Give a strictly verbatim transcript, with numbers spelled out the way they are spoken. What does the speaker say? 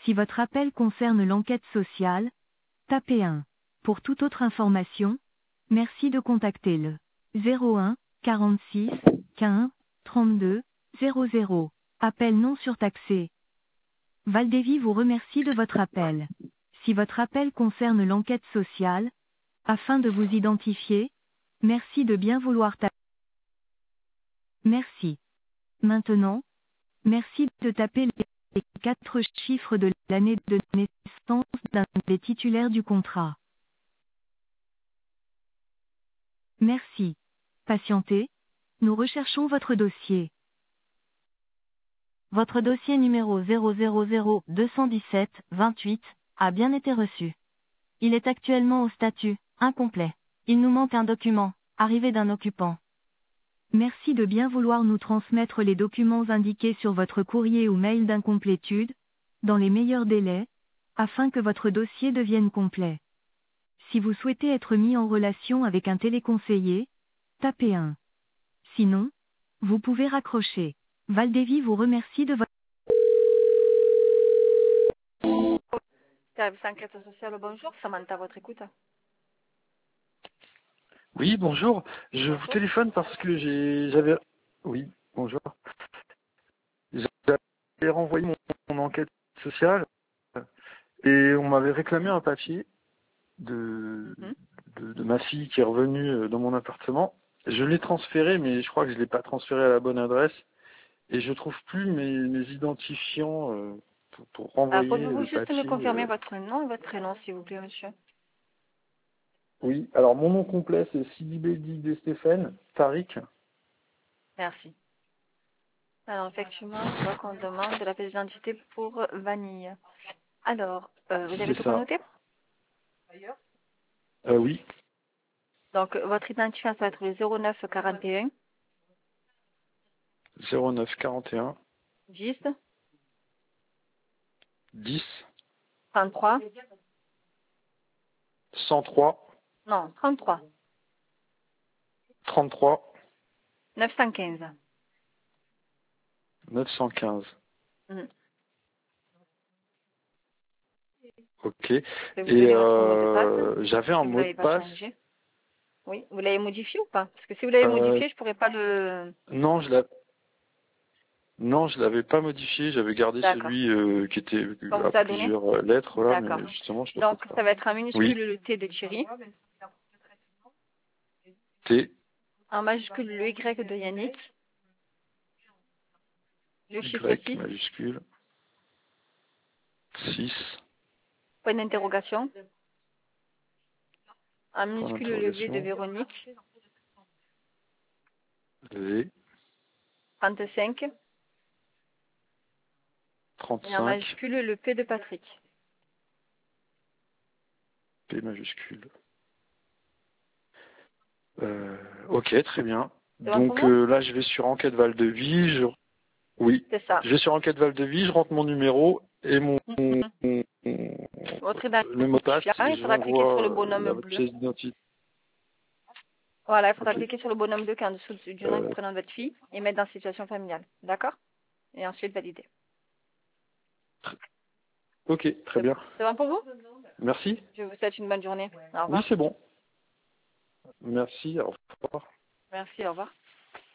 Si votre appel concerne l'enquête sociale, tapez un. Pour toute autre information, merci de contacter le zéro un quarante-six quinze trente-deux zéro zéro. Appel non surtaxé. Valdévy vous remercie de votre appel. Si votre appel concerne l'enquête sociale, afin de vous identifier, merci de bien vouloir taper. Merci. Maintenant, merci de taper les quatre chiffres de l'année de naissance d'un des titulaires du contrat. Merci. Patientez. Nous recherchons votre dossier. Votre dossier numéro zéro zéro zéro deux un sept vingt-huit a bien été reçu. Il est actuellement au statut incomplet. Il nous manque un document, arrivé d'un occupant. Merci de bien vouloir nous transmettre les documents indiqués sur votre courrier ou mail d'incomplétude, dans les meilleurs délais, afin que votre dossier devienne complet. Si vous souhaitez être mis en relation avec un téléconseiller, tapez un. Sinon, vous pouvez raccrocher. Valdévy vous remercie de votre... Service enquête sociale, bonjour. Samantha, votre écoute. Oui, bonjour. Je vous Bonjour. téléphone parce que j'ai, j'avais, oui, bonjour. J'avais renvoyé mon, mon enquête sociale et on m'avait réclamé un papier de, Mhm. de, de ma fille qui est revenue dans mon appartement. Je l'ai transféré, mais je crois que je l'ai pas transféré à la bonne adresse et je trouve plus mes, mes identifiants euh, pour, pour Alors, renvoyer pouvez-vous le juste me papier. confirmer euh. votre nom et votre prénom, s'il vous plaît, monsieur? Oui, alors mon nom complet c'est Sidi Bedi de Stéphane Tariq. Merci. Alors, effectivement, je vois qu'on demande de la pièce d'identité pour Vanille. Alors, euh, vous avez C'est tout ça. connoté? Euh, oui, Donc, votre identifiant, ça va être le zéro neuf quarante et un zéro neuf quarante et un dix dix trente-trois. cent trois Non, trente-trois. trente-trois neuf cent quinze. neuf cent quinze. Mhm. Ok. Je Et vais vous donner votre mot de passe, euh, j'avais un si vous ne mot de l'avez pas passe. changé. Oui, vous l'avez modifié ou pas? Parce que si vous l'avez Euh, modifié, je ne pourrais pas le... non, je l'avais non, je l'avais pas modifié. J'avais gardé D'accord. celui euh, qui était On à vous a donné? plusieurs euh, lettres là, D'accord. mais justement, je ne Donc, trouve pas. ça va être en minuscule Oui. le T de Thierry, T en majuscule le Y de Yannick, le chiffre Y six, majuscule six point d'interrogation, en point minuscule le V de d'interrogation Véronique, V trente-cinq, et en trente-cinq majuscule le P de Patrick. P majuscule. Euh, ok, très bien. C'est bon pour Donc vous? euh, là, je vais sur Enquête Val-de-Vie. Je... Oui, C'est ça. je vais sur Enquête Val-de-Vie, je rentre mon numéro et mon, mon- Mhm. mon- Votre le mot de passe. identifiant, il faudra cliquer sur le J'envoie bonhomme la bleu. pièce d'identité. Voilà, il faudra Ok. cliquer sur le bonhomme bleu qui est en dessous du du nom et du Euh, prénom de votre fille et mettre dans situation familiale. D'accord? Et ensuite valider. ok, très C'est bien. c'est bon pour vous? Merci. Je vous souhaite une bonne journée. Au Oui, revoir. c'est bon. Merci. Au revoir. Merci, au revoir.